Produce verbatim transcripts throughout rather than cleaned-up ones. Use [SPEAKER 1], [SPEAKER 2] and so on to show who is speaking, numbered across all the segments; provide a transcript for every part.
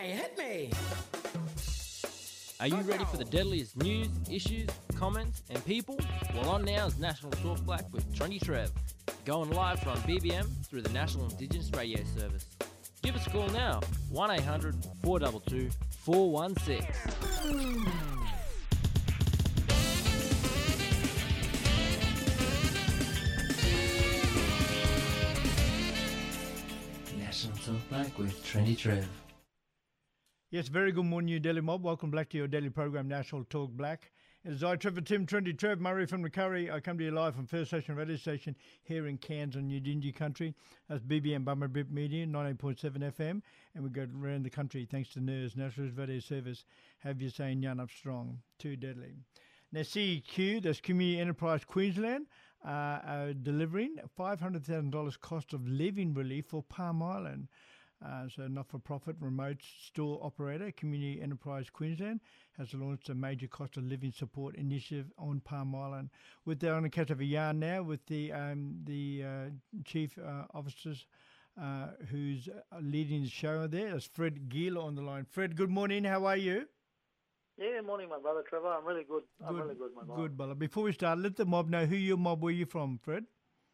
[SPEAKER 1] Hey, hit me!
[SPEAKER 2] Are you ready for the deadliest news, issues, comments, and people? Well, on now is National Talk Black with Trendy Trev, going live from B B M through the National Indigenous Radio Service. Give us a call now, one eight hundred four two two four one six. National Talk Black with Trendy Trev.
[SPEAKER 3] Yes, very good morning, New Delhi mob. Welcome back to your daily program, National Talk Black. It is I, Trevor Tim, Trendy Trev, Murray from the Curry. I come to you live from First Station Radio Station here in Cairns on Udingi country. That's B B M Bummer Bip Media, ninety-eight point seven F M. And we go around the country thanks to N I R S, National Radio Service. Have you saying Yan Up Strong, too deadly. Now, C E Q, that's Community Enterprise Queensland, uh, are delivering five hundred thousand dollars cost of living relief for Palm Island. Uh, so not-for-profit remote store operator, Community Enterprise Queensland, has launched a major cost of living support initiative on Palm Island. With that, on the catch of a yarn now with the um, the uh, chief uh, officers uh, who's leading the show there. That's Fred Gila on the line. Fred, good morning. How are you?
[SPEAKER 4] Yeah, morning, my brother Trevor. I'm really good. I'm
[SPEAKER 3] Good,
[SPEAKER 4] really good, my brother.
[SPEAKER 3] Good, brother. Before we start, let the mob know who your mob were you from, Fred?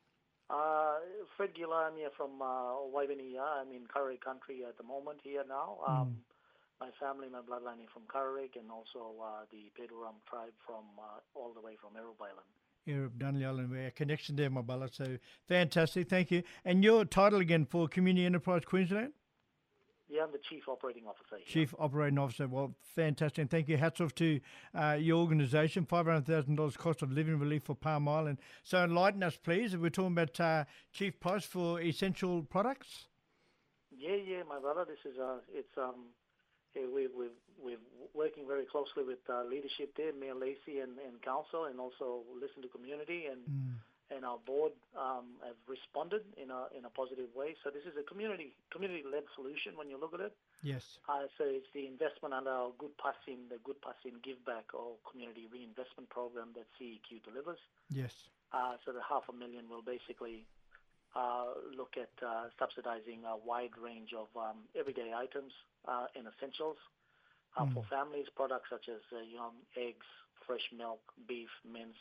[SPEAKER 4] Uh, Fred Gila, I'm here from uh, Waivania. I'm in Curry country at the moment here now. Um, My family, my bloodline is from Currick, and also uh, the Peduram tribe from uh, all the way from Erub Island.
[SPEAKER 3] Erub, Dunley Island, we're a connection there, my brother. So fantastic, thank you. And your title again for Community Enterprise Queensland?
[SPEAKER 4] Yeah, I'm the Chief Operating Officer here.
[SPEAKER 3] Chief Operating Officer. Well, fantastic. And thank you. Hats off to uh, your organisation. five hundred thousand dollars cost of living relief for Palm Island. So enlighten us, please. We're talking about uh, chief price for essential products.
[SPEAKER 4] Yeah, yeah, my brother. This is uh, it's um, yeah, we we we're working very closely with uh, leadership there, Mayor Lacey and, and council, and also listen to community and.
[SPEAKER 3] Mm.
[SPEAKER 4] And our board um, have responded in a in a positive way. So this is a community community led solution when you look at it.
[SPEAKER 3] Yes.
[SPEAKER 4] Uh, so it's the investment under our Good Passing, the Good Passing Give Back or Community Reinvestment Program that C E Q delivers.
[SPEAKER 3] Yes.
[SPEAKER 4] Uh, so the half a million will basically uh, look at uh, subsidizing a wide range of um, everyday items uh, and essentials uh,
[SPEAKER 3] Mm.
[SPEAKER 4] for families. Products such as uh, you know eggs, fresh milk, beef, mince.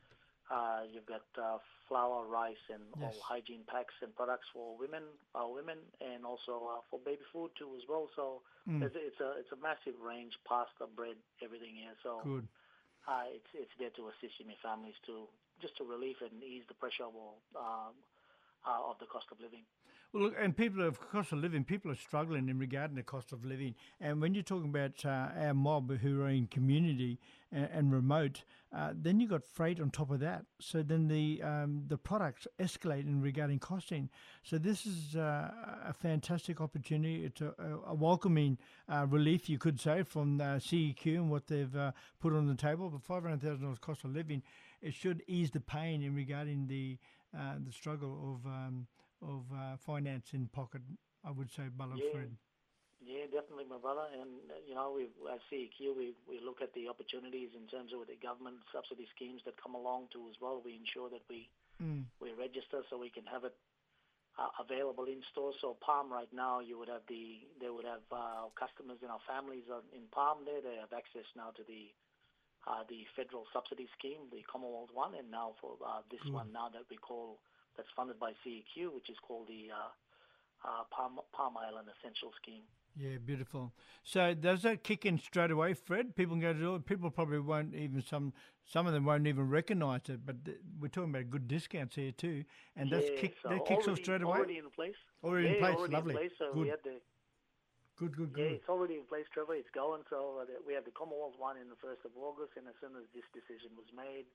[SPEAKER 4] Uh, you've got uh, flour, rice, and
[SPEAKER 3] Yes.
[SPEAKER 4] all hygiene packs and products for women, uh, women, and also uh, for baby food too as well. So
[SPEAKER 3] Mm.
[SPEAKER 4] it's, it's a it's a massive range, pasta, bread, everything here. So
[SPEAKER 3] Good.
[SPEAKER 4] uh, it's it's there to assist your families to just to relieve and ease the pressure of um, uh, of the cost of living.
[SPEAKER 3] Well, look, and people of cost of living, people are struggling in regarding the cost of living. And when you're talking about uh, our mob who are in community and, and remote, uh, then you've got freight on top of that. So then the um, the products escalate in regarding costing. So this is uh, a fantastic opportunity. It's a, a welcoming uh, relief, you could say, from uh, C E Q and what they've uh, put on the table. But five hundred thousand dollars cost of living, it should ease the pain in regarding the uh, the struggle of um, of uh, finance in pocket, I would say, Bella
[SPEAKER 4] Yeah.
[SPEAKER 3] Fred.
[SPEAKER 4] Yeah, definitely, my brother. And, uh, you know, we at C E Q, we, we look at the opportunities in terms of the government subsidy schemes that come along too as well. We ensure that we,
[SPEAKER 3] Mm.
[SPEAKER 4] we register so we can have it uh, available in stores. So Palm right now, you would have the, they would have uh, customers in our families are in Palm there. They have access now to the uh, the federal subsidy scheme, the Commonwealth one, and now for uh, this
[SPEAKER 3] Good.
[SPEAKER 4] one now that we call, that's funded by C E Q, which is called the uh, uh, Palm, Palm Island Essential Scheme.
[SPEAKER 3] Yeah, beautiful. So does that kick in straight away, Fred? People can go to do it. People probably won't even, some some of them won't even recognise it, but th- we're talking about good discounts here too. And that's
[SPEAKER 4] Yeah,
[SPEAKER 3] kick,
[SPEAKER 4] so
[SPEAKER 3] that kicks off
[SPEAKER 4] already-
[SPEAKER 3] straight away?
[SPEAKER 4] Already in place.
[SPEAKER 3] Already
[SPEAKER 4] yeah,
[SPEAKER 3] in place,
[SPEAKER 4] already
[SPEAKER 3] lovely.
[SPEAKER 4] in place. So
[SPEAKER 3] Good.
[SPEAKER 4] we had the
[SPEAKER 3] Good, good,
[SPEAKER 4] yeah,
[SPEAKER 3] good.
[SPEAKER 4] it's already in place, Trevor. It's going. So uh, the- we had the Commonwealth one in the first of August, and as soon as this decision was made,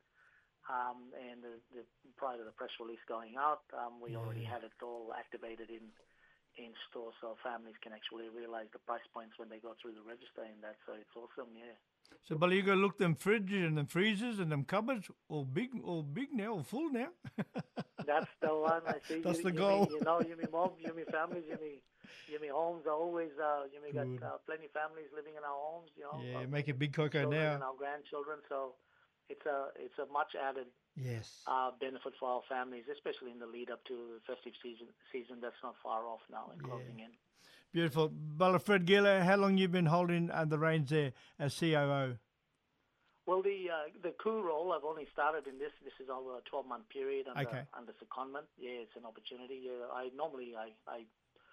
[SPEAKER 4] um, and the, the, prior to the press release going out, um, we already
[SPEAKER 3] Yeah.
[SPEAKER 4] had it all activated in in store, so families can actually realise the price points when they go through the register and that. So it's awesome, yeah.
[SPEAKER 3] So, Bella, you got to look them fridges and them freezers and them cupboards, all big, all big now, all full now.
[SPEAKER 4] That's the one. I see.
[SPEAKER 3] That's
[SPEAKER 4] you,
[SPEAKER 3] the
[SPEAKER 4] you
[SPEAKER 3] goal.
[SPEAKER 4] mean, you know, you mean mom, you mean families, you mean you mean homes are always. Uh, you mean
[SPEAKER 3] Good.
[SPEAKER 4] got uh, plenty of families living in our homes. You know,
[SPEAKER 3] Yeah,
[SPEAKER 4] uh,
[SPEAKER 3] make it big cocoa
[SPEAKER 4] children and
[SPEAKER 3] now.
[SPEAKER 4] our grandchildren. So it's a it's a much added
[SPEAKER 3] Yes.
[SPEAKER 4] uh, benefit for our families, especially in the lead up to the festive season. Season that's not far off now and
[SPEAKER 3] Yeah.
[SPEAKER 4] closing in.
[SPEAKER 3] Beautiful. Bala Fred Gila, how long you been holding uh, the reins there as C O O?
[SPEAKER 4] Well, the uh, the coup role, I've only started in this. This is over a twelve-month period under,
[SPEAKER 3] Okay.
[SPEAKER 4] under secondment. Yeah, it's an opportunity. Uh, I normally I I,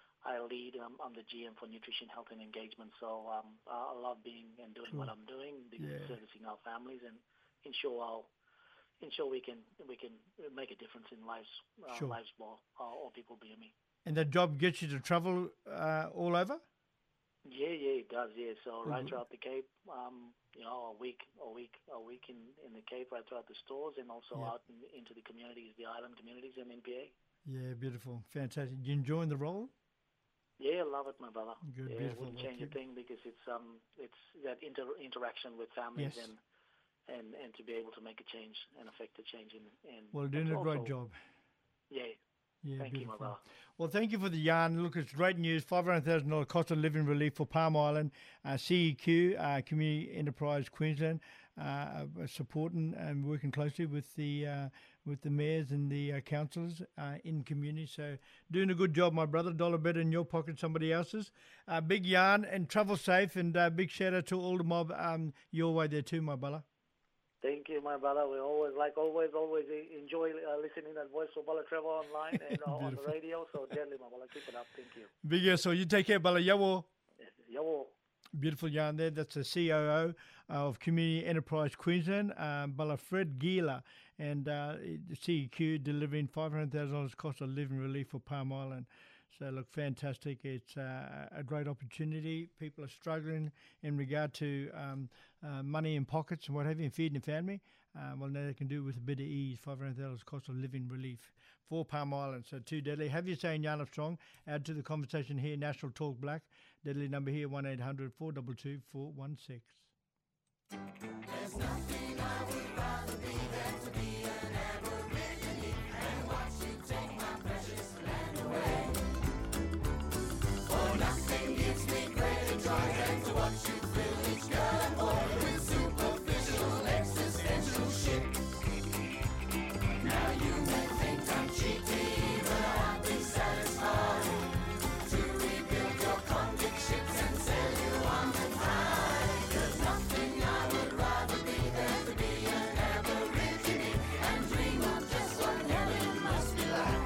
[SPEAKER 4] I lead. Um, I'm the G M for Nutrition, Health and Engagement. So um, I love being and doing
[SPEAKER 3] Cool.
[SPEAKER 4] what I'm doing,
[SPEAKER 3] Yeah.
[SPEAKER 4] servicing our families and ensure our ensure we can we can make a difference in lives uh,
[SPEAKER 3] Sure.
[SPEAKER 4] lives more uh, or people being me.
[SPEAKER 3] And that job gets you to travel uh, all over?
[SPEAKER 4] Yeah, yeah, it does. Yeah, so right
[SPEAKER 3] Mhm.
[SPEAKER 4] throughout the Cape, um, you know, a week, a week, a week in, in the Cape, right throughout the stores, and also
[SPEAKER 3] Yeah.
[SPEAKER 4] out in, into the communities, the island communities, and N P A.
[SPEAKER 3] Yeah, beautiful. Fantastic. You enjoying the role?
[SPEAKER 4] Yeah, love it, my brother.
[SPEAKER 3] Good,
[SPEAKER 4] yeah,
[SPEAKER 3] beautiful.
[SPEAKER 4] wouldn't change a
[SPEAKER 3] Okay.
[SPEAKER 4] thing because it's um, it's that inter- interaction with families
[SPEAKER 3] Yes.
[SPEAKER 4] and, and and to be able to make a change and affect a change in. in
[SPEAKER 3] Well, doing
[SPEAKER 4] it's
[SPEAKER 3] a great
[SPEAKER 4] also-
[SPEAKER 3] job.
[SPEAKER 4] Yeah,
[SPEAKER 3] Yeah,
[SPEAKER 4] thank you,
[SPEAKER 3] beautiful.
[SPEAKER 4] my brother.
[SPEAKER 3] Well, thank you for the yarn. Look, it's great news. five hundred thousand dollars cost of living relief for Palm Island. Uh, C E Q, uh, Community Enterprise Queensland, uh, are supporting and working closely with the uh, with the mayors and the uh, councillors uh, in community. So doing a good job, my brother. Dollar better in your pocket, somebody else's. Uh, big yarn and travel safe. And uh, big shout out to all the mob um, your way there too, my brother.
[SPEAKER 4] Thank you, my brother. We always, like always, always enjoy uh, listening to Voice for Bala Trevor online and uh, on the
[SPEAKER 3] Beautiful.
[SPEAKER 4] radio. So, deadly, my brother. Keep it up. Thank you.
[SPEAKER 3] Big yes, so you take care, Bala. Yawo.
[SPEAKER 4] Yo.
[SPEAKER 3] Beautiful yarn there. That's the C O O of Community Enterprise Queensland, um, Bala Fred Gila, and uh, C E Q delivering five hundred thousand dollars cost of living relief for Palm Island. So, look, fantastic. It's uh, a great opportunity. People are struggling in regard to um, uh, money in pockets and what have you, and feeding their family. Uh, well, now they can do it with a bit of ease. five hundred thousand dollars cost of living relief for Palm Island. So, too deadly. Have you saying Yarn Strong? Add to the conversation here, National Talk Black. Deadly number here, one eight hundred four two two four one six.
[SPEAKER 1] There's nothing I would rather be than to be an Aborigine and watch you take my precious land away. For nothing gives me greater joy than to watch you fill each girl and boy with superficial existential shit. Now you may think I'm cheating, but I'll be satisfied to rebuild your convict ships and sell you on the tide. There's nothing I would rather be than to be an Aborigine and dream of just what heaven must be like.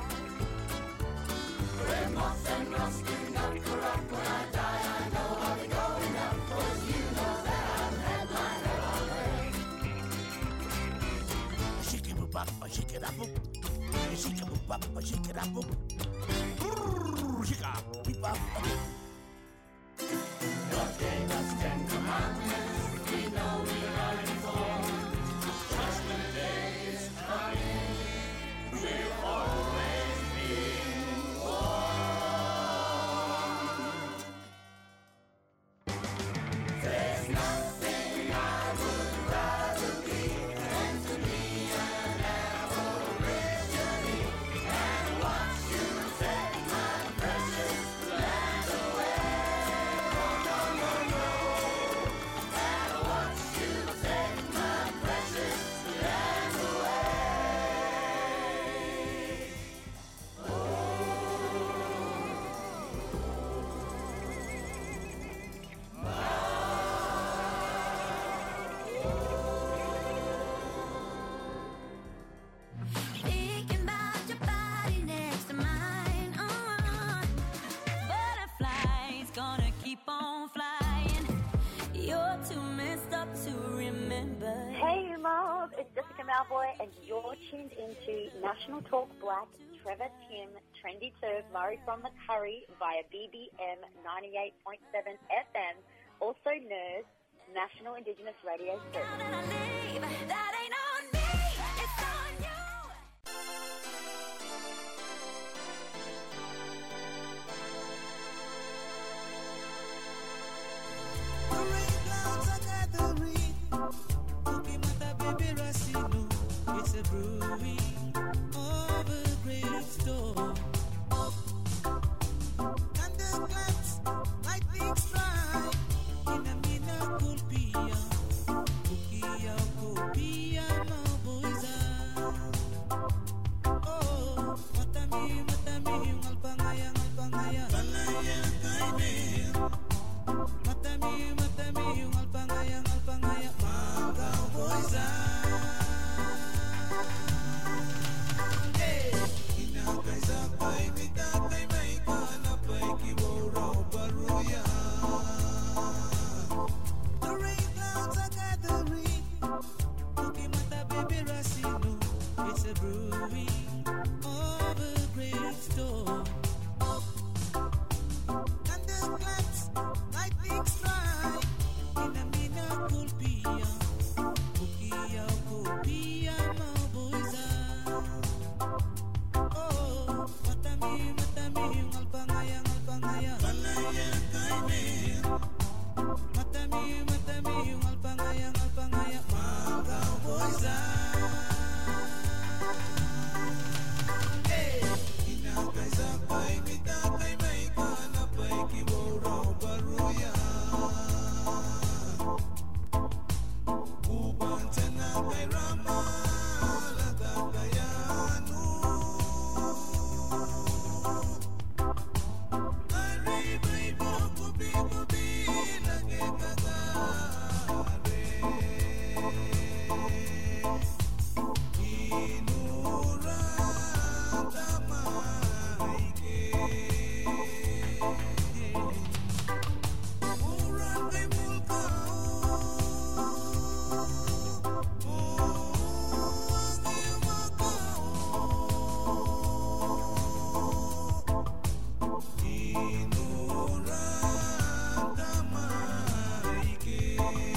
[SPEAKER 1] Where moth and rust do not corrupt. When I die I know I'll be going up, 'cause you know that I've had my head on way.
[SPEAKER 5] Shake it up, shake it up, shake it up, shake it up, shake it up.
[SPEAKER 1] God gave us Ten Commandments, we know we're all informed. Judgment Day is coming, we'll always be warned. There's nothing I would rather be than to be an Aborigine and watch you take my precious land away. No, no, no, and watch you take my precious land away.
[SPEAKER 6] Thinking about your body next to mine. Uh, butterflies gonna keep on flying. You're too messed up to remember.
[SPEAKER 7] Hey, Mob, it's Jessica Malboy, and you're tuned into National Talk Black, Trevor Tim, Trendy Serve, Murray from the Curry via B B M ninety-eight point seven F M, also known as National Indigenous Radio Service.
[SPEAKER 6] That I leave, that ain't on me, it's on you.
[SPEAKER 5] The rain clouds are gathering. Ukimata baby Racino, it's a brewing of a great storm. Thunderclaps, lightning strike in a mina kulpia. Kukia kupia maboiza. Oh, matami matami ngalpangaya ngalpangaya. Palaya kaine Matami, matami, yung alpangaya, alpangaya, mga cowboys Hey! Inakay-sakay, may tatay, may kanapay, kibaw raw baruya. The rain clouds are gathering, Pokemata baby Racino, it's a brewing of a great storm. Thunder claps, lightning strike, in a mina kulpia, Pukia kulpia, mga boys Oh, matami, matami, yung alpangaya, alpangaya, malaya kay men. Matami, matami, yung alpangaya, alpangaya, mga cowboys Hey! Inakay-sakay, may tatay, may kanapay, kibaw raw baruya. Uban sa nakay rama, latagayano. Aribay mo, kubi-kubi, lagi kagare. Inurang damay ke. Urang kay mulka, oh, ang iyong makao. Inurang damay ke.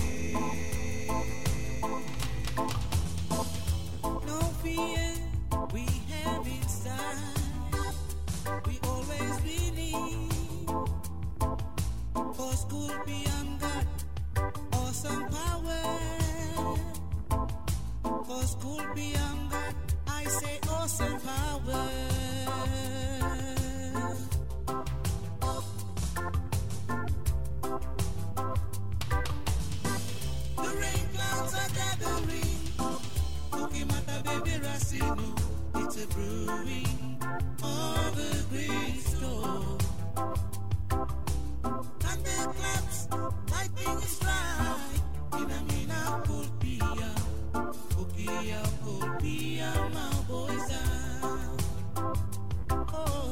[SPEAKER 5] No fear we have inside, we always believe. For school beyond God, awesome power. For school beyond God, I say awesome power. The rain clouds are gathering, Pokemata baby Racino, it's a brewing of a great storm. Thunder claps, lightning strike, in a mina kulpia, Pukia kulpia, mga boys Oh,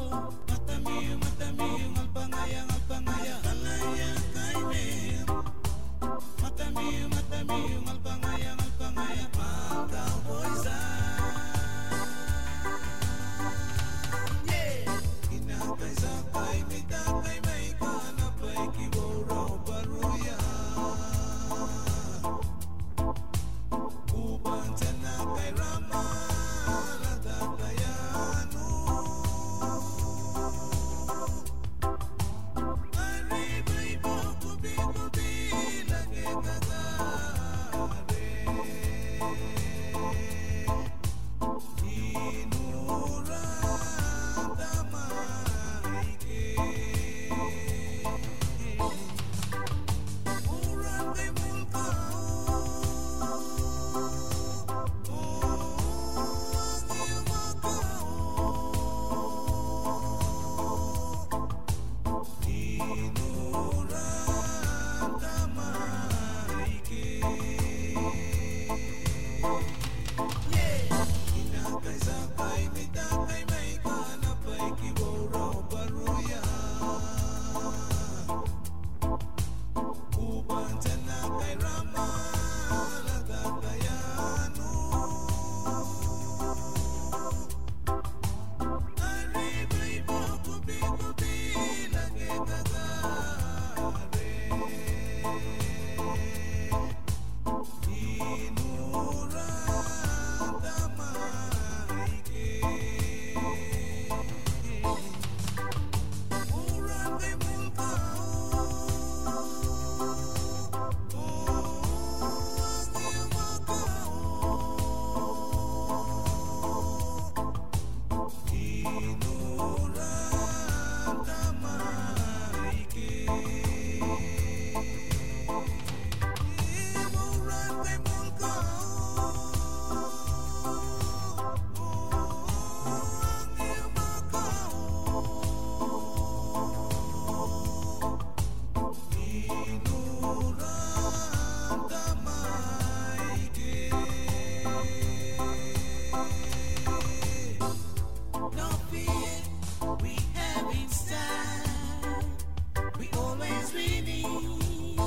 [SPEAKER 5] winning.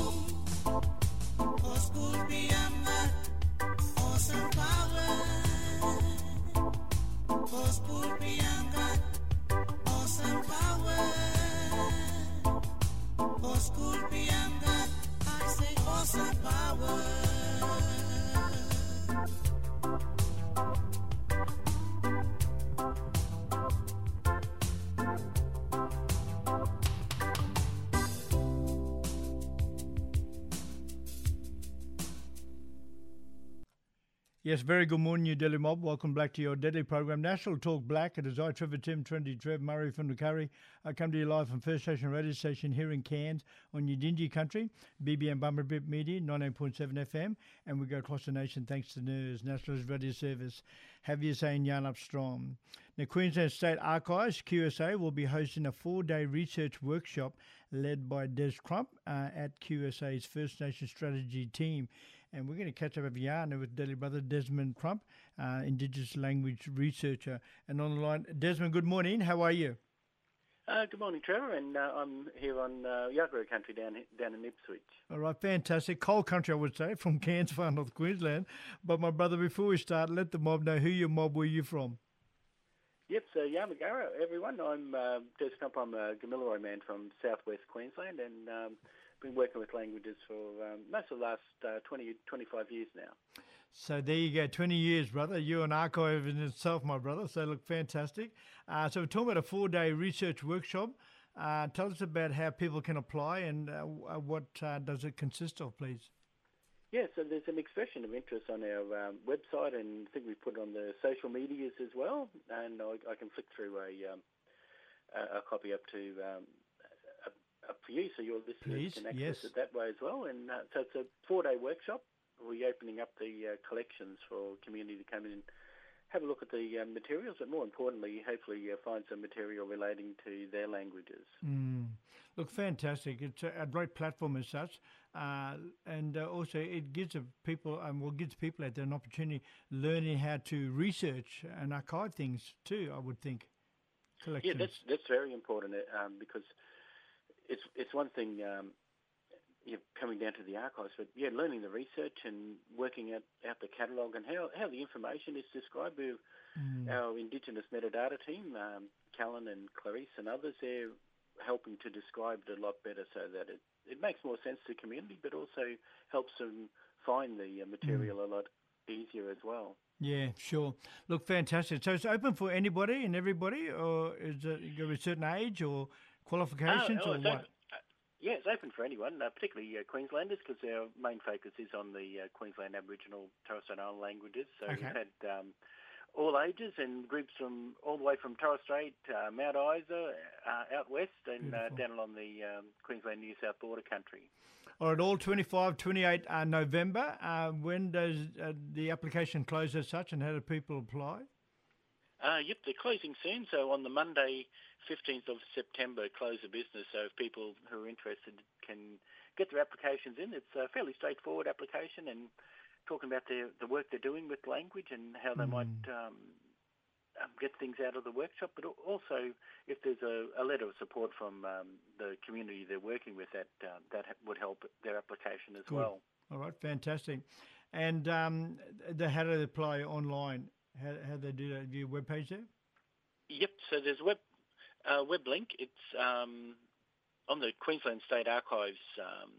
[SPEAKER 5] For school beyond that, awesome power. For school beyond that, awesome power. For school beyond that, I say awesome power.
[SPEAKER 3] Yes, very good morning, New Delhi Mob. Welcome back to your Deadly program, National Talk Black. It is I, Trevor Tim, Trinity Trev, Murray from the Curry. I come to you live from First Station Radio Station here in Cairns on Yidinji Country, B B M Bumberbip Media, ninety-eight point seven F M, and we go across the nation thanks to N E R S, National Radio Service. Have you saying yarn up strong. The Queensland State Archives, Q S A, will be hosting a four-day research workshop led by Des Crump uh, at Q S A's First Nation Strategy Team. And we're going to catch up with Yarn with Daily Brother Desmond Crump, uh, Indigenous language researcher. And on the line, Desmond, good morning. How are you?
[SPEAKER 8] Uh, good morning, Trevor, and uh, I'm here on uh, Yagara country down down in Ipswich.
[SPEAKER 3] All right, fantastic. Cold country, I would say, from Cairns, far north Queensland. But my brother, before we start, let the mob know who your mob were you from.
[SPEAKER 8] Yep, so Yamagara, everyone. I'm uh, Des Crump. I'm a Gamilaroi man from southwest Queensland, and um, been working with languages for um, most of the last uh, twenty, twenty-five years now.
[SPEAKER 3] So there you go, twenty years, brother. You're an archive in itself, my brother, so look fantastic. Uh, so we're talking about a four-day research workshop. Uh, tell us about how people can apply and uh, what uh, does it consist of, please?
[SPEAKER 8] Yeah, so there's an expression of interest on our um, website, and I think we put it on the social medias as well, and I, I can flick through a, um, a, a copy up to... Um, up for you, so your listeners
[SPEAKER 3] Please,
[SPEAKER 8] can access
[SPEAKER 3] yes.
[SPEAKER 8] it that way as well. And uh, so it's a four-day workshop. We're opening up the uh, collections for community to come in and have a look at the uh, materials, but more importantly, hopefully uh, find some material relating to their languages.
[SPEAKER 3] Mm. Look, fantastic. It's a, a great platform as such. Uh, and uh, also it gives a people, um, well, gives people out there an opportunity learning how to research and archive things too, I would think. Collections.
[SPEAKER 8] Yeah, that's, that's very important um, because It's it's one thing um, you're coming down to the archives, but yeah, learning the research and working out, out the catalogue and how, how the information is described. With
[SPEAKER 3] Mm.
[SPEAKER 8] our Indigenous metadata team, um, Callan and Clarice and others, they're helping to describe it a lot better so that it, it makes more sense to the community, but also helps them find the uh, material a lot easier as well.
[SPEAKER 3] Yeah, sure. Look, fantastic. So it's open for anybody and everybody, or is it you got a certain age or qualifications
[SPEAKER 8] Oh, oh,
[SPEAKER 3] or
[SPEAKER 8] it's
[SPEAKER 3] what?
[SPEAKER 8] open- uh, yeah, it's open for anyone, uh, particularly uh, Queenslanders, because our main focus is on the uh, Queensland Aboriginal Torres Strait Island languages. So
[SPEAKER 3] Okay.
[SPEAKER 8] we've had um, all ages and groups from all the way from Torres Strait, uh, Mount Isa, uh, out west, and uh,
[SPEAKER 3] Beautiful.
[SPEAKER 8] down along the um, Queensland-New South border country.
[SPEAKER 3] All right, all twenty-five, twenty-eight uh, November. Uh, when does uh, the application close as such, and how do people apply?
[SPEAKER 8] Uh, yep, they're closing soon. So on the Monday, fifteenth of September, close the business. So if people who are interested can get their applications in, it's a fairly straightforward application and talking about their, the work they're doing with language and how they
[SPEAKER 3] Mm.
[SPEAKER 8] might um, um, get things out of the workshop. But al- also if there's a, a letter of support from um, the community they're working with, that uh, that ha- would help their application as
[SPEAKER 3] Good.
[SPEAKER 8] well.
[SPEAKER 3] All right, fantastic. And um, the, how do they apply online? How, how do they do that? Do you web page there?
[SPEAKER 8] Yep, so there's a web, uh, web link. It's um, on the Queensland State Archives um,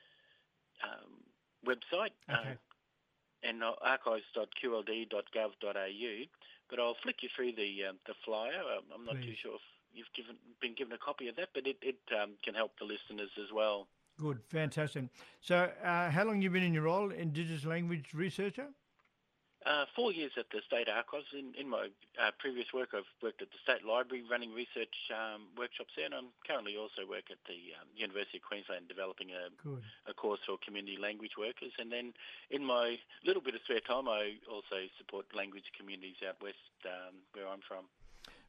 [SPEAKER 8] um, website,
[SPEAKER 3] Okay.
[SPEAKER 8] uh, and uh, archives dot q l d dot gov dot a u. But I'll flick you through the uh, the flyer. Um, I'm not too
[SPEAKER 3] Please.
[SPEAKER 8] sure if you've given been given a copy of that, but it, it um, can help the listeners as well.
[SPEAKER 3] Good, fantastic. So uh, how long have you been in your role, Indigenous language researcher?
[SPEAKER 8] Uh, four years at the State Archives. In, in my uh, previous work, I've worked at the State Library running research um, workshops there, and I'm currently also work at the um, University of Queensland developing a,
[SPEAKER 3] Good.
[SPEAKER 8] a course for community language workers. And then in my little bit of spare time, I also support language communities out west um, where I'm from.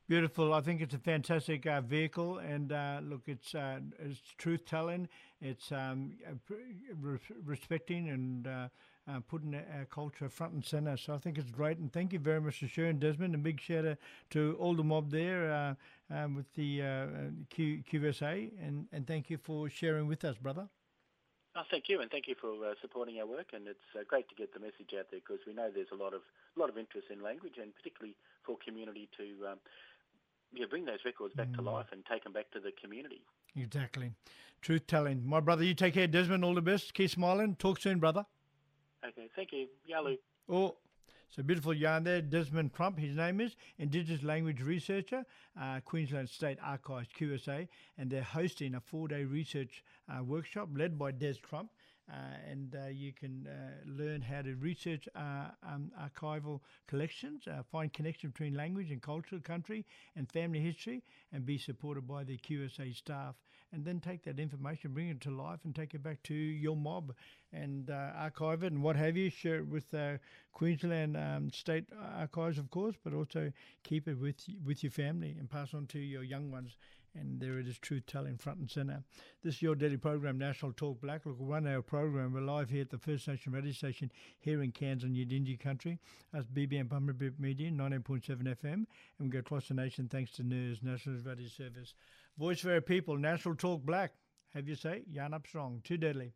[SPEAKER 3] Beautiful. I think it's a fantastic uh, vehicle, and uh, look, it's uh, it's truth telling. It's um, uh, re- respecting and uh, uh, putting our culture front and centre. So I think it's great, and thank you very much for sharing, Desmond. And big shout out to all the mob there uh, um, with the uh, Q- QVSA, and and thank you for sharing with us, brother.
[SPEAKER 8] Oh, thank you, and thank you for uh, supporting our work. And it's uh, great to get the message out there, because we know there's a lot of a lot of interest in language, and particularly for community to um, yeah, bring those records back mm. to life and take them back to the community.
[SPEAKER 3] Exactly. Truth telling. My brother, you take care, Desmond. All the best. Keep smiling. Talk soon, brother.
[SPEAKER 8] Okay, thank you. Yalu.
[SPEAKER 3] Oh, so beautiful yarn there. Desmond Crump, his name is, Indigenous Language Researcher, uh, Queensland State Archives, Q S A, and they're hosting a four-day research uh, workshop led by Des Crump. Uh, and uh, you can uh, learn how to research uh, um, archival collections, uh, find connection between language and culture, country and family history, and be supported by the Q S A staff. And then take that information, bring it to life, and take it back to your mob and uh, archive it and what have you. Share it with uh, Queensland um, State Archives, of course, but also keep it with with your family and pass on to your young ones. And there it is, truth telling front and centre. This is your daily program, National Talk Black. Look, one hour program. We're live here at the First Nation radio station here in Cairns and Yidinji country. That's B B M Bumblebee Media, ninety-eight point seven F M. And we go across the nation thanks to N E R S, National Radio Service. Voice for our people, National Talk Black. Have you say, yarn up strong, too deadly.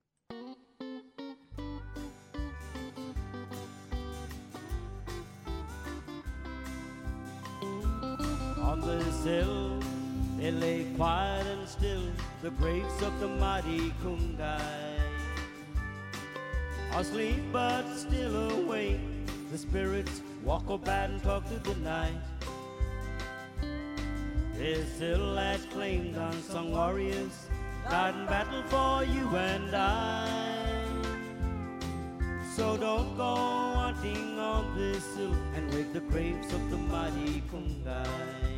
[SPEAKER 9] On this hill, they lay quiet and still, the graves of the mighty Kungai. Asleep but still awake, the spirits walk about and talk to the night. They still has claimed unsung warriors, died in battle for you and I. So don't go hunting on this hill and wake the graves of the mighty Kungai.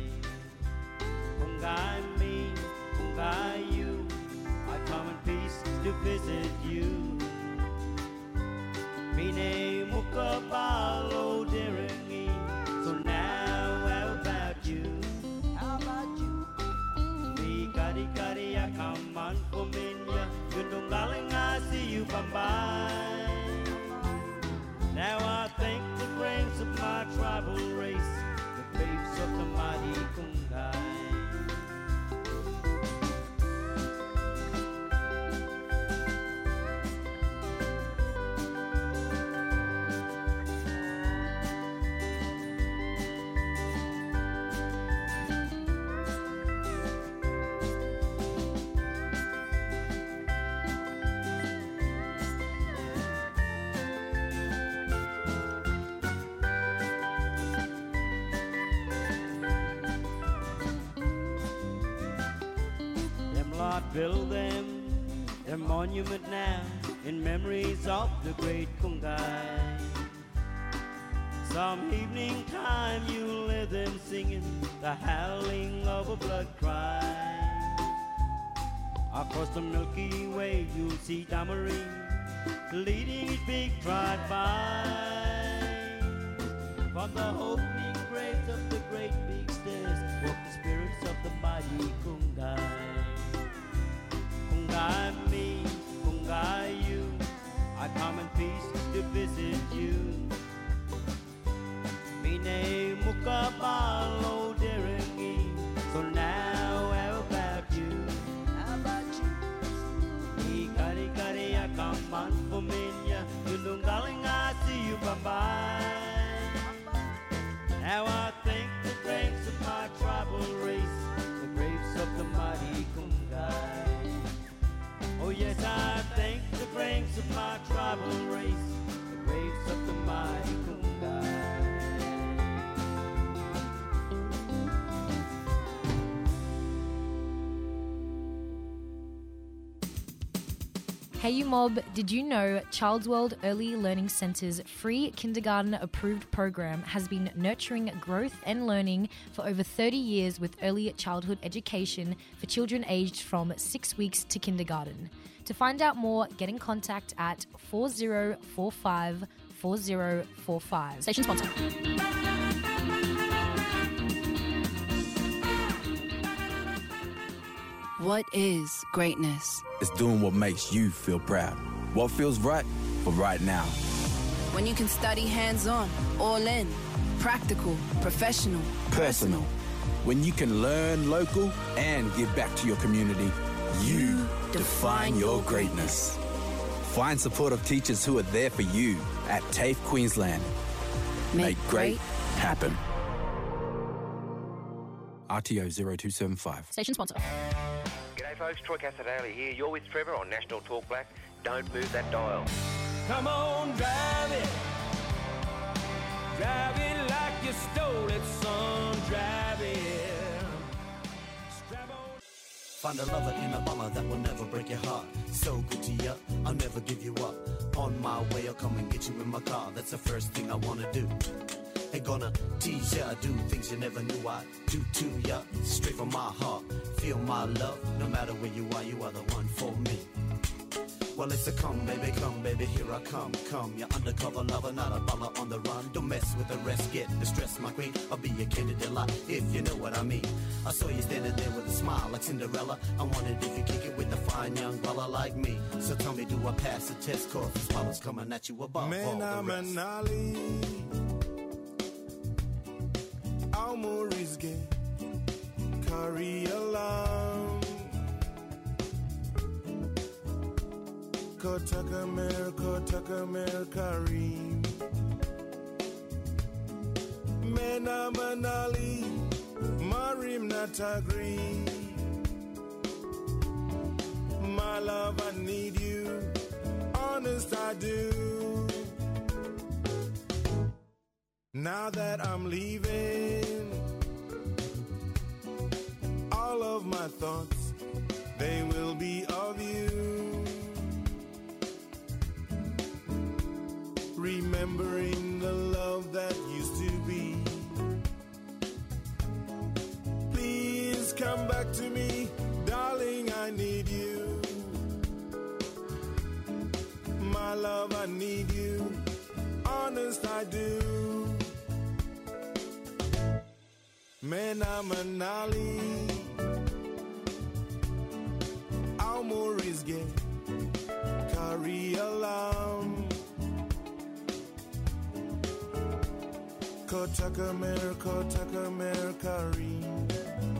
[SPEAKER 9] Kungai me, Kungai you, I come in peace to visit you. Mine mukabalo derengi, so now how about you? How about you? Me kari kari I come on kuminya, yundong galing I see you bye. Now I thank the graves of my tribal race, the graves of the mighty Kungai. Build them, their monument now, in memories of the great Kungai. Some evening time you'll hear them singing the howling of a blood cry. Across the Milky Way you'll see Damarine leading his big tribe by. From the opening graves of the great big stairs walk the spirits of the mighty Kungai. Kungai me, Kungai you, I come in peace to visit you. Mine mukabalo derengi, so now how about you? How about you? Me kari kari I come on for minya, yundong galing I see you bye bye. Now I thank the graves of my tribal race, the graves of the mighty Kungai. Oh yes, I thank the graves of my tribal race, the graves of the mighty Kungai.
[SPEAKER 10] Hey you mob, did you know Child's World Early Learning Centre's free kindergarten approved program has been nurturing growth and learning for over thirty years with early childhood education for children aged from six weeks to kindergarten. To find out more, get in contact at four zero four five four zero four five. Station sponsor.
[SPEAKER 11] What is greatness?
[SPEAKER 12] It's doing what makes you feel proud. What feels right for right now.
[SPEAKER 11] When you can study hands-on, all in, practical, professional,
[SPEAKER 12] Personal. When you can learn local and give back to your community, you define your greatness. Find supportive teachers who are there for you at TAFE Queensland. Make great happen. R T O zero two seven five.
[SPEAKER 10] Station sponsor.
[SPEAKER 13] G'day folks, Troy Casadale here. You're with Trevor on National Talk Black. Don't move that dial.
[SPEAKER 14] Come on, drive it. Drive it like you stole it, son. Drive it. Strap on.
[SPEAKER 15] Find a lover in a bummer that will never break your heart. So good to you, I'll never give you up. On my way, I'll come and get you in my car. That's the first thing I wanna do. Ain't gonna tease ya, do things you never knew I do to ya. Straight from my heart, feel my love. No matter where you are, you are the one for me. Well, it's a come, baby, come, baby, here I come, come. You're undercover lover, not a baller on the run. Don't mess with the rest, get distressed, my queen. I'll be your candidate lot, if you know what I mean. I saw you standing there with a smile like Cinderella. I wondered if you kick it with a fine young fella like me. So tell me, do I pass the test? Cause this follow's coming at you above
[SPEAKER 16] Man,
[SPEAKER 15] all the
[SPEAKER 16] I'm
[SPEAKER 15] rest.
[SPEAKER 16] an Ali. Ao Morisge, carry along. Kotaka mer, kotaka mer, karim. Mena manali, marim natagri. My love, I need you. Honest, I do. Now that I'm leaving, all of my thoughts, they will be of you. Remembering the love that used to be. Please come back to me, darling, I need you. My love, I need you. Honest, I do. Mena manali, ao morisge, carry along. Kotaka mer, kotaka mer, karim.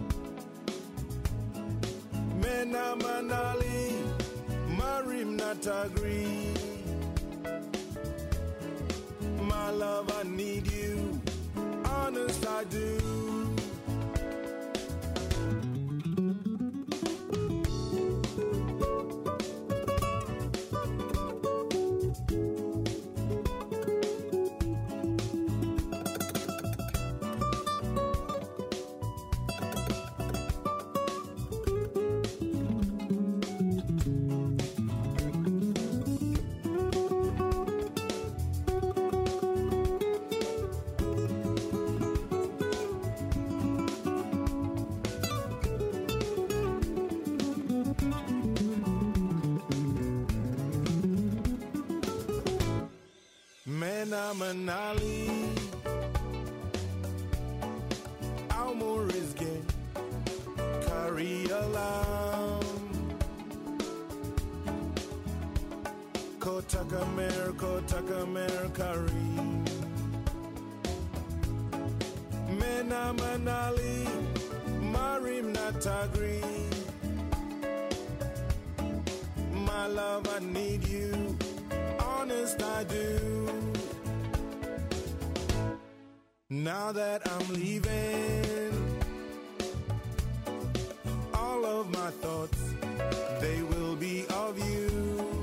[SPEAKER 16] Mena manali, marim natagri. My love, I need you. Honest, I do. Mena manali, ao morisge, carry along. Kotaka mer, kotaka mer, karim. Mena manali, marim natagri. My love, I need you. Honest, I do. Now that I'm leaving, all of my thoughts, they will be of you.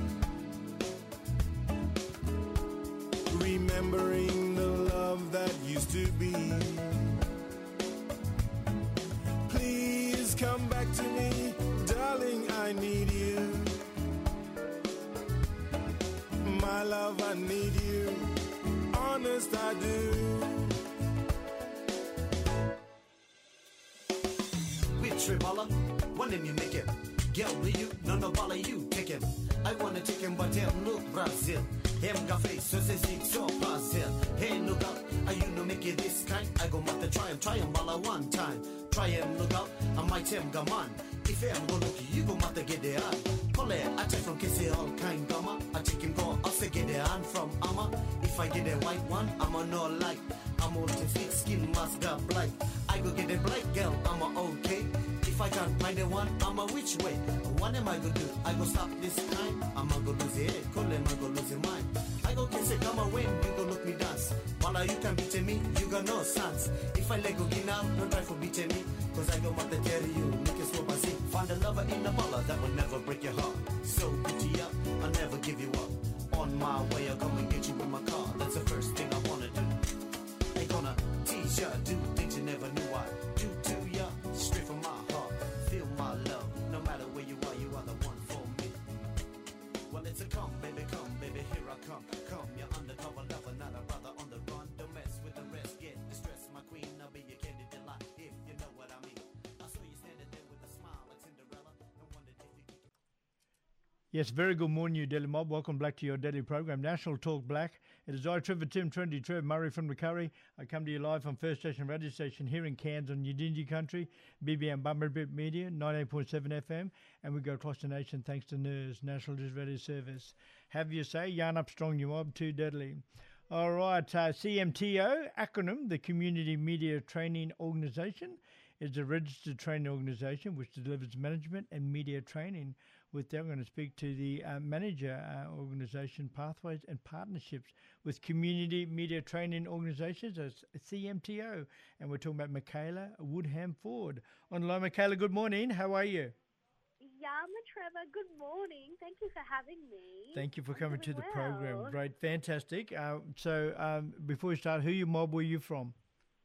[SPEAKER 16] Remembering the love that used to be. Please come back to me, darling, I need you. My love, I need you. Honest, I do.
[SPEAKER 15] Tribala, one name you make him. Girl, will you? No, no, bala, you take him. I wanna take him, but him look Brazil. Him got face, so says it's so Brazil. Hey, look out, are you no make it this kind? I go mata try him, try him, bala one time. Try him, look out, I might him, come on. If I'm gonna you go mata get there. Pole, I take from Kissy all kind gama. I take him go, I say get there from Ama. If I get a white one, I'm a no like. I'm on to thick skin, must got black. I go get a black girl, I'm a okay. If I can't find the one, I'm a which way? What am I gonna do? I go stop this time. I'm a go lose it, call them, I go lose your mind. I go kiss it, come away, you go look me dance. While you can beat me, you got no sense. If I let go get now, don't try for beating me. Cause I go want to tell you, make it swap I see. Find a lover in the baller that will never break your heart. So pretty up, I'll never give you up. On my way, I'll come and get you in my car. That's the first thing I wanna do. Ain't gonna tease ya, do things you never knew I do to ya. Straight from my heart, feel my love. No matter where you are, you are the one for me. Well, it's a come, baby, come, baby, here I come. Come, you're undercover lover, not a brother on the run. Don't mess with the rest, get distressed, my queen. I'll be your candy delight, if you know what I mean. I saw you standing there with a smile like Cinderella. No wonder if you could...
[SPEAKER 3] Yes, very good morning, you Daily Mob. Welcome back to your daily program, National Talk Black. It is I, Trevor Tim, Trendy Trev, Murray from the Curry. I come to you live from First Station Radio Station here in Cairns on Yidinji Country, B B M Bumblebee Media, ninety-eight point seven F M, and we go across the nation thanks to N E R S, National Digital Radio Service. Have you say, yarn up strong, you mob, too deadly. All right, uh, C M T O, acronym, the Community Media Training Organisation, is a registered training organisation which delivers management and media training. With that, I'm going to speak to the uh, manager uh, organisation, Pathways and Partnerships with Community Media Training Organisations, as C M T O. And we're talking about Michaela Woodham Ford. Online, Michaela, good morning. How are you?
[SPEAKER 17] Yama Trevor, good morning. Thank you for having me.
[SPEAKER 3] Thank you for
[SPEAKER 17] I'm
[SPEAKER 3] coming to
[SPEAKER 17] doing
[SPEAKER 3] the
[SPEAKER 17] well.
[SPEAKER 3] program. Great, fantastic. Uh, so um, before we start, who your mob were you from?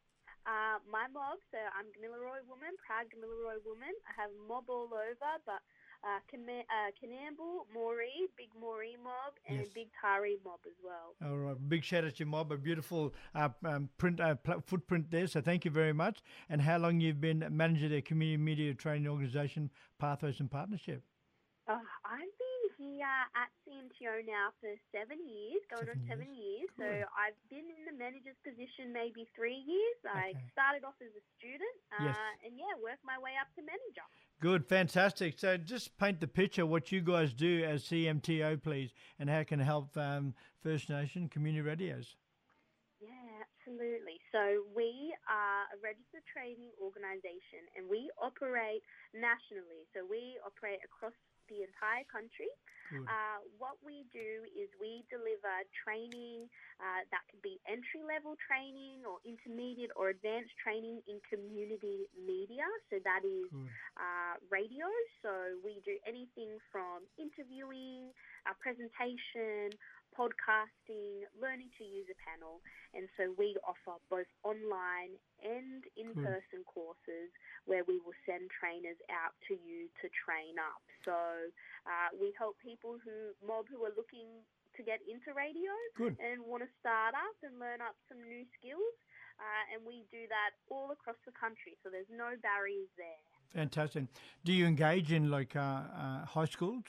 [SPEAKER 17] Uh, my mob, so I'm Gamilaroi woman, proud Gamilaroi woman. I have mob all over, but uh, Kama- uh, Kanambu, Moree, big Moree mob, and
[SPEAKER 3] Yes.
[SPEAKER 17] big Tari mob as well.
[SPEAKER 3] All right, big shout out to your mob, a beautiful uh, um, print uh, pl- footprint there. So thank you very much. And how long you've been manager the Community Media Training Organisation, Pathways and Partnership?
[SPEAKER 17] Uh, I've been here at C M T O now for seven years, going
[SPEAKER 3] Seven
[SPEAKER 17] on seven years. So
[SPEAKER 3] Good.
[SPEAKER 17] I've been in the manager's position maybe three years. I
[SPEAKER 3] Okay.
[SPEAKER 17] started off as a student, uh,
[SPEAKER 3] Yes.
[SPEAKER 17] and yeah, worked my way up to manager.
[SPEAKER 3] Good, fantastic. So just paint the picture what you guys do as C M T O, please, and how it can help um, First Nation community radios.
[SPEAKER 17] Yeah, absolutely. So we are a registered training organisation and we operate nationally. So we operate across the entire country.
[SPEAKER 18] Good.
[SPEAKER 17] Uh, what we do is we deliver training uh, that can be entry-level training or intermediate or advanced training in community media. So that is uh, radio. So we do anything from interviewing, uh, presentation, podcasting, learning to use a panel. And so we offer both online and in-person courses where we will send trainers out to you to train up. So uh, we help people who, mob who are looking to get into radio
[SPEAKER 3] Good.
[SPEAKER 17] and want to start up and learn up some new skills. Uh, and we do that all across the country. So there's no barriers there.
[SPEAKER 3] Fantastic. Do you engage in like uh, uh, high schools?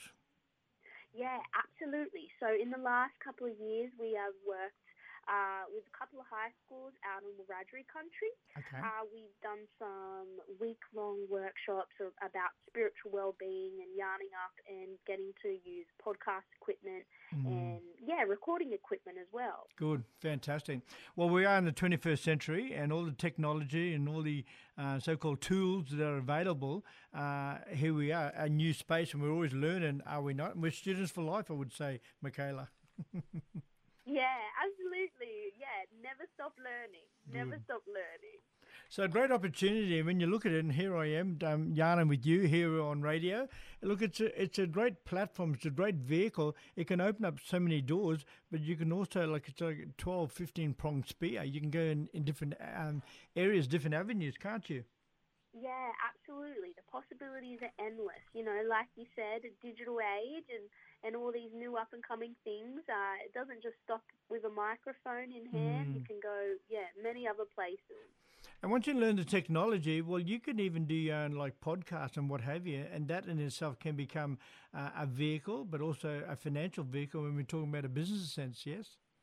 [SPEAKER 17] Yeah, absolutely. So in the last couple of years, we have worked uh, with a couple of high schools out in Wiradjuri country.
[SPEAKER 3] Okay.
[SPEAKER 17] Uh, we've done some week-long workshops of, about spiritual well-being and yarning up and getting to use podcast equipment
[SPEAKER 3] Mm.
[SPEAKER 17] and, yeah, recording equipment as well.
[SPEAKER 3] Good, fantastic. Well, we are in the twenty-first century, and all the technology and all the uh, so-called tools that are available. Uh, here we are, a new space, and we're always learning, are we not? And we're students for life, I would say, Michaela.
[SPEAKER 17] Yeah, absolutely. Yeah, never stop learning. Never
[SPEAKER 3] Good.
[SPEAKER 17] stop learning.
[SPEAKER 3] So a great opportunity. When you look at it, and here I am, um, yarning with you here on radio. Look, it's a, it's a great platform. It's a great vehicle. It can open up so many doors, but you can also, like, it's like a twelve, fifteen-pronged spear. You can go in, in different um, areas, different avenues, can't you?
[SPEAKER 17] Yeah, absolutely. The possibilities are endless. You know, like you said, a digital age and, and all these new up-and-coming things. Uh, it doesn't just stop with a microphone in hand.
[SPEAKER 3] Mm.
[SPEAKER 17] You can go, yeah, many other places.
[SPEAKER 3] And once you learn the technology, well, you can even do your own, like, podcasts and what have you, and that in itself can become uh, a vehicle, but also a financial vehicle when we're talking about a business sense, yes?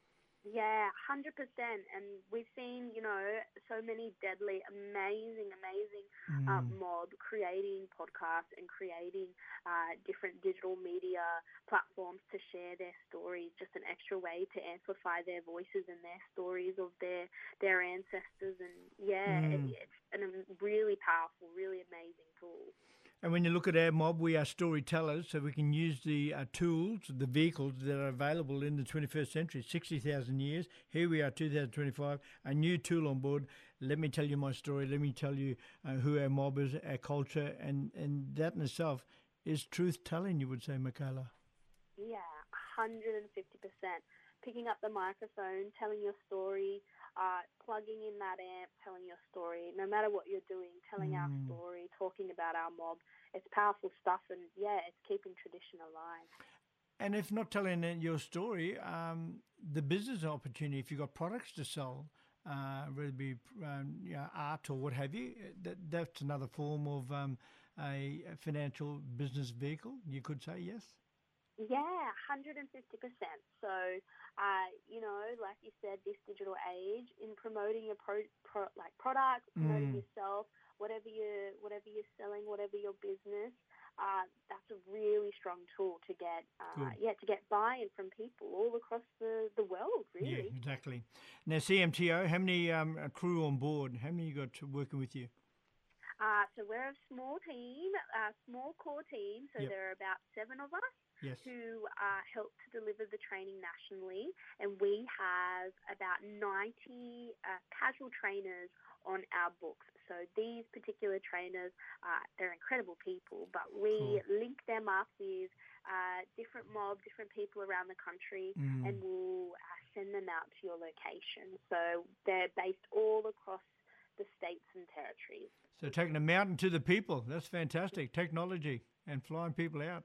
[SPEAKER 17] Yeah, one hundred percent. And we've seen, you know, so many deadly, amazing, amazing uh,
[SPEAKER 3] Mm.
[SPEAKER 17] mob creating podcasts and creating uh, different digital media platforms to share their stories, just an extra way to amplify their voices and their stories of their, their ancestors. And, yeah,
[SPEAKER 3] Mm.
[SPEAKER 17] it, it's a really powerful, really amazing tool.
[SPEAKER 3] And when you look at our mob, we are storytellers, so we can use the uh, tools, the vehicles that are available in the twenty-first century, sixty thousand years. Here we are, two thousand twenty-five, a new tool on board. Let me tell you my story. Let me tell you uh, who our mob is, our culture, and, and that in itself is truth-telling, you would say, Michaela.
[SPEAKER 17] Yeah, one hundred fifty percent. Picking up the microphone, telling your story, uh, plugging in that amp, telling your story. No matter what you're doing, telling our
[SPEAKER 3] Mm.
[SPEAKER 17] story, talking about our mob. It's powerful stuff, and yeah, it's keeping tradition alive.
[SPEAKER 3] And if not telling it your story, um, the business opportunity, if you've got products to sell, uh, whether it be um, you know, art or what have you, that, that's another form of um, a, a financial business vehicle, you could say, yes?
[SPEAKER 17] Yeah, one hundred fifty percent. So, uh, you know, like you said, this digital age, in promoting your pro, pro, like products, promoting
[SPEAKER 3] Mm.
[SPEAKER 17] yourself, whatever you whatever you're selling, whatever your business, uh, that's a really strong tool to get, uh,
[SPEAKER 3] Good.
[SPEAKER 17] yeah, to get buy-in from people all across the, the world,
[SPEAKER 3] Yeah,
[SPEAKER 17] really.
[SPEAKER 3] exactly. Now, C M T O, how many um, uh, crew on board? How many you got working with you?
[SPEAKER 17] Uh, so we're a small team, a small core team. So
[SPEAKER 3] Yep.
[SPEAKER 17] there are about seven of us
[SPEAKER 3] Yes.
[SPEAKER 17] who uh, help to deliver the training nationally, and we have about ninety uh, casual trainers on our books. So these particular trainers, uh, they're incredible people, but we
[SPEAKER 3] Cool.
[SPEAKER 17] link them up with uh, different mob, different people around the country,
[SPEAKER 3] Mm.
[SPEAKER 17] and we'll uh, send them out to your location. So they're based all across the states and territories.
[SPEAKER 3] So taking a mountain to the people, that's fantastic. Technology and flying people out.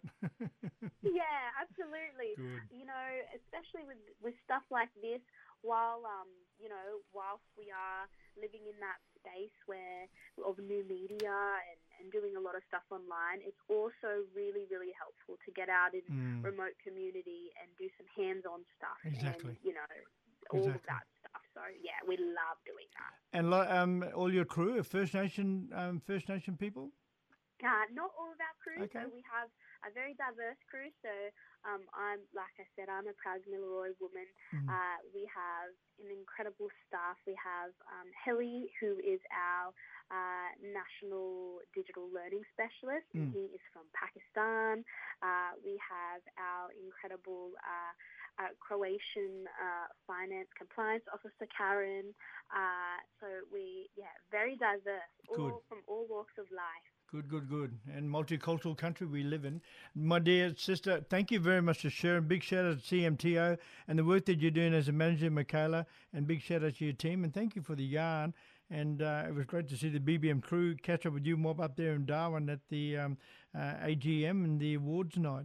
[SPEAKER 17] Yeah, absolutely.
[SPEAKER 3] Good.
[SPEAKER 17] You know, especially with with stuff like this, while um, you know, whilst we are living in that space where of new media and, and doing a lot of stuff online, it's also really, really helpful to get out in
[SPEAKER 3] Mm.
[SPEAKER 17] remote community and do some hands-on stuff.
[SPEAKER 3] Exactly.
[SPEAKER 17] And, you know, all of
[SPEAKER 3] Exactly.
[SPEAKER 17] that stuff. So yeah, we love doing that.
[SPEAKER 3] And lo- um, all your crew are First Nation, um, First Nation people?
[SPEAKER 17] Uh, not all of our crew.
[SPEAKER 3] Okay.
[SPEAKER 17] So we have a very diverse crew. So um, I'm, like I said, I'm a proud Kamilaroi woman.
[SPEAKER 3] Mm.
[SPEAKER 17] Uh, we have an incredible staff. We have um, Heli, who is our uh, national digital learning specialist, and
[SPEAKER 3] Mm.
[SPEAKER 17] he is from Pakistan. Uh, we have our incredible uh, uh, Croatian uh, finance compliance officer, Karen. Uh, so we, yeah, very diverse, all
[SPEAKER 3] Good.
[SPEAKER 17] from all walks of life.
[SPEAKER 3] Good, good, good. And multicultural country we live in. My dear sister, thank you very much for sharing. Big shout out to C M T O and the work that you're doing as a manager, Michaela, and big shout out to your team. And thank you for the yarn. And uh, it was great to see the B B M crew catch up with you mob up there in Darwin at the um, uh, A G M and the awards night.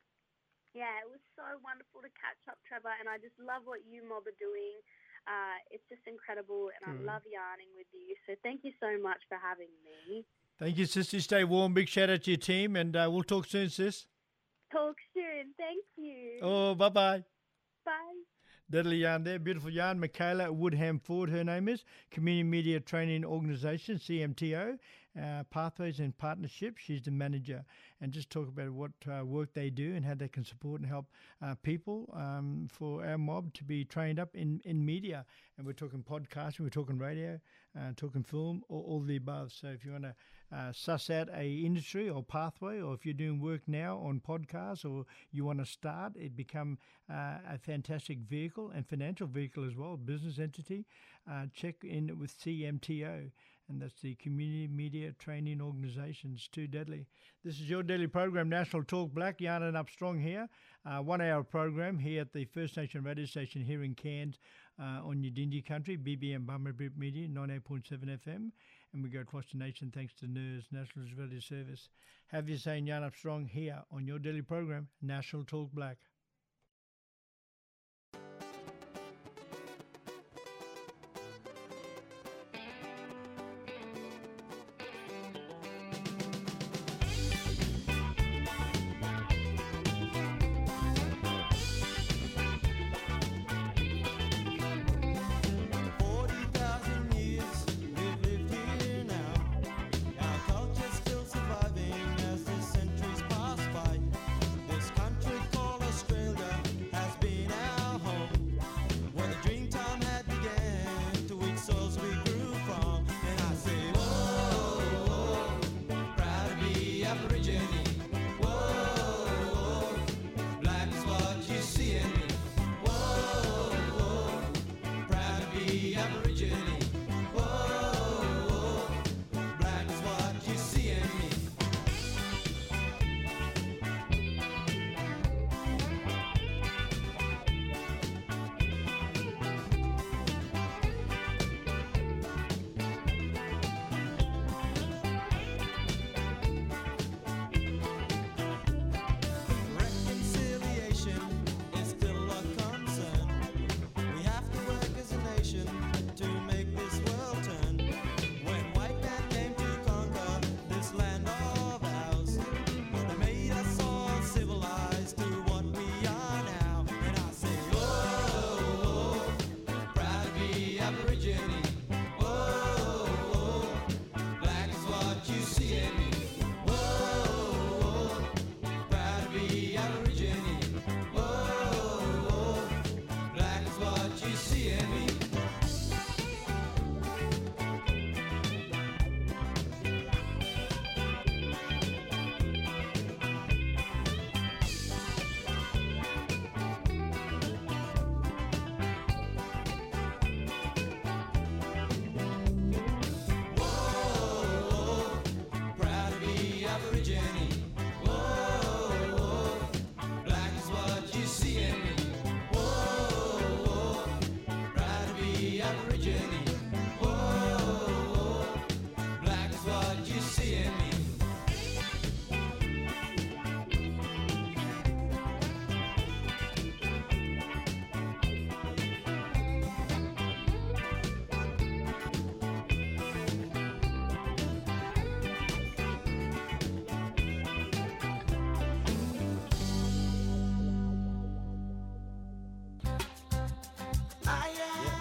[SPEAKER 17] Yeah, it was so wonderful to catch up, Trevor, and I just love what you mob are doing. Uh, it's just incredible, and
[SPEAKER 3] Good.
[SPEAKER 17] I love yarning with you. So thank you so much for having me.
[SPEAKER 3] Thank you, sister. Stay warm. Big shout out to your team. And uh, we'll talk soon, sis.
[SPEAKER 17] Talk soon. Thank you.
[SPEAKER 3] Oh, bye-bye.
[SPEAKER 17] Bye.
[SPEAKER 3] Deadly yarn there, beautiful yarn. Michaela Woodham Ford, her name is. Community Media Training Organisation, C M T O, uh, Pathways and Partnerships. She's the manager. And just talk about what uh, work they do and how they can support and help uh, people um, for our mob to be trained up in, in media. And we're talking podcasting, we're talking radio, uh, talking film, all, all the above. So if you want to uh, suss out a industry or pathway, or if you're doing work now on podcasts, or you want to start, it become uh, a fantastic vehicle and financial vehicle as well, business entity. Uh, check in with C M T O, and that's the Community Media Training Organisations. Too deadly. This is your daily program, National Talk Black, yarning up strong here. Uh, one hour program here at the First Nation radio station here in Cairns uh, on Yidindi country, B B M Bummerbip Media, ninety-eight point seven F M. And we go across the nation thanks to N E R S, National Radio Service. Have you saying yarn up strong here on your daily program, National Talk Black.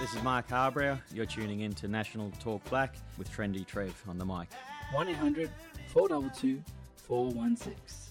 [SPEAKER 18] This is Mark Harbrow. You're tuning in to National Talk Black with Trendy Trev on the mic.
[SPEAKER 19] one eight hundred four two two four one six.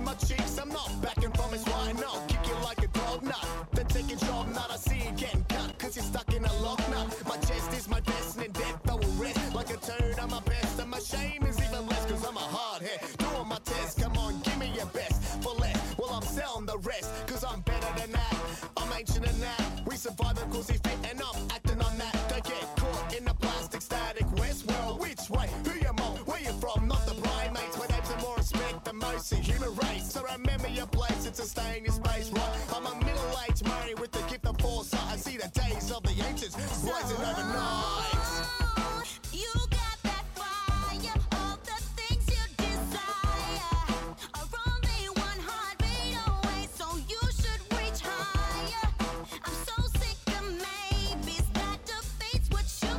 [SPEAKER 20] my cheeks. I'm not backing from his wine. I'll kick you like a dog nut. Then take a job nut. I see you getting cut cause you're stuck in a lock nut. My chest is my best and in death I will rest. Like a turd, I'm my best. And my shame is even less cause I'm a hard head. Doing my test, come on, give me your best. For less, well I'm selling the rest. Cause I'm better than that. I'm ancient than that. We survive cause he fit and I'm acting on that. They get caught in the plastic static west. Well, which way? Who you mo? Where you from? Not the primates. Where they've some more respect than most in human race. So remember your place, it's a stay in your space, right? I'm a middle-aged Murray with the gift of foresight. I see the days of the ancients rising overnight.
[SPEAKER 6] You got that fire, all the things you desire are only one heartbeat away, so you should reach higher. I'm so sick of maybes, that defeats what you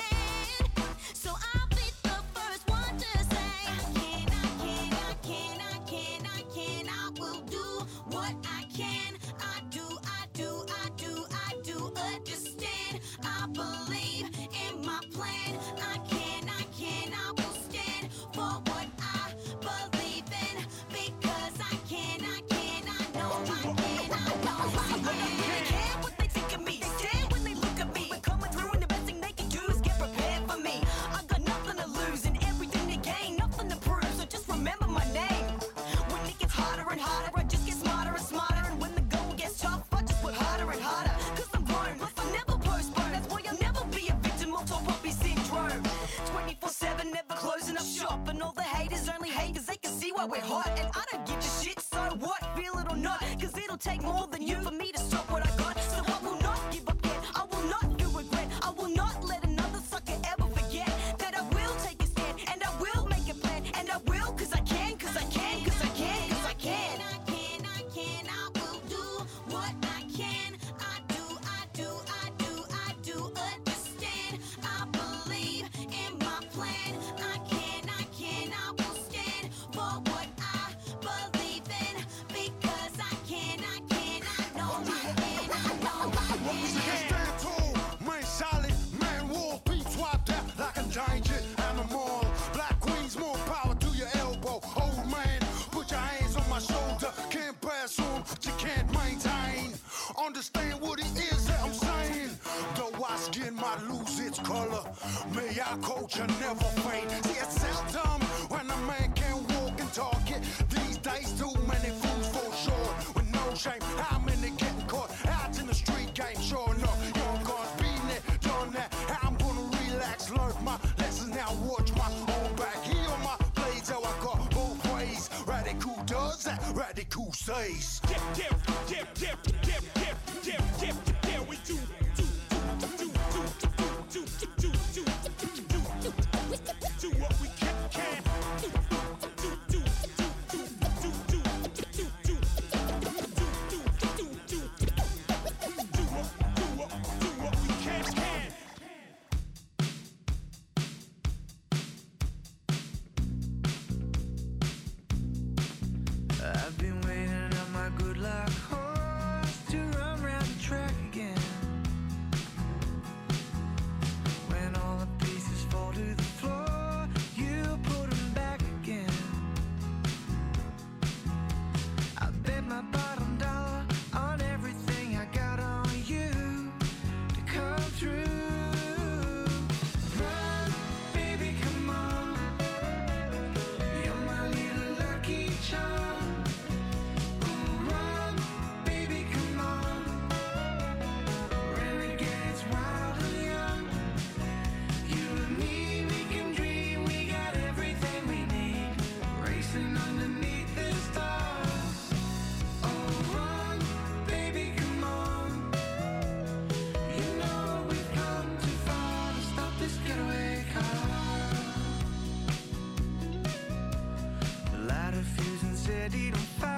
[SPEAKER 6] plan. So I'll be the first one to say, I can, I can, I can, I can, I can, I will do what I can. I do, I do, I do, I do understand. I believe in my plan. I can, I can, I will stand for what I believe in. Because I can, I can, I know I can, I know I can. They care what they think of me. They stare when they look at me. We're coming through and the best thing they can do is get prepared for me. I got nothing to lose and everything to gain, nothing to prove. So just remember my name. When it gets harder and harder, I just get smarter and smarter. And when the going gets tough, I just work harder and harder. Cause I'm grown, plus I never postpone. That's why I'll never be a victim of tall poppy syndrome. twenty-four seven, never closing up shop. And all the haters only hate cause they can see why we're hot. And I don't give a shit, so what? Feel it or not? Cause it'll take more than you for me to stop what I got. So I will not give up yet. I will not feel regret. I will not let another sucker ever forget that I will take a stand and I will make a plan. And I will cause I can, cause I can, cause I can, cause I can. I can, I can, I will do what I can. I do, I do, I do, I do understand. I believe in my plan. I can, I can, I will stand for what I believe in. Because I can, I can, I know I can, I know I can.
[SPEAKER 21] Stand tall, man solid, man wolf, beat swapped out like a giant animal. Black queens, more power to your elbow. Old man, put your hands on my shoulder. Can't pass on what you can't maintain. Understand what it is that I'm saying. Though our skin might lose its color, may our culture never fade. See, it sounds dumb when a man can't walk and talk it. These days, too many fools fall short with no shame. How many getting caught out in the street game? Sure enough, young guns beating it, done that. I'm gonna relax, learn my lessons now. Watch my own back, heal my blades. How I got both ways. Radical does that, radical says.
[SPEAKER 14] Dip, dip, dip, dip, dip, dip, dip, dip, yeah, we do, do, do, do, do, do, do, do, do, do, do, do what we can, can. Do, do, do, do, do, do, do, do, do, do, do, do, do what, do what, do what we can, can.
[SPEAKER 22] I've been waiting on my good luck horse to run round the track again. When all the pieces fall to the floor, you put them back again. I bet my bottom dollar on everything I got on you to come through. Run, baby, come on. You're my little lucky charm. Run, baby, come on. Renegades, wild and young. You and me, we can dream. We got everything we need. Racing underneath the stars. Oh, run, baby, come on. You know we've come too far to stop this getaway car. Light a fuse and said he don't fight.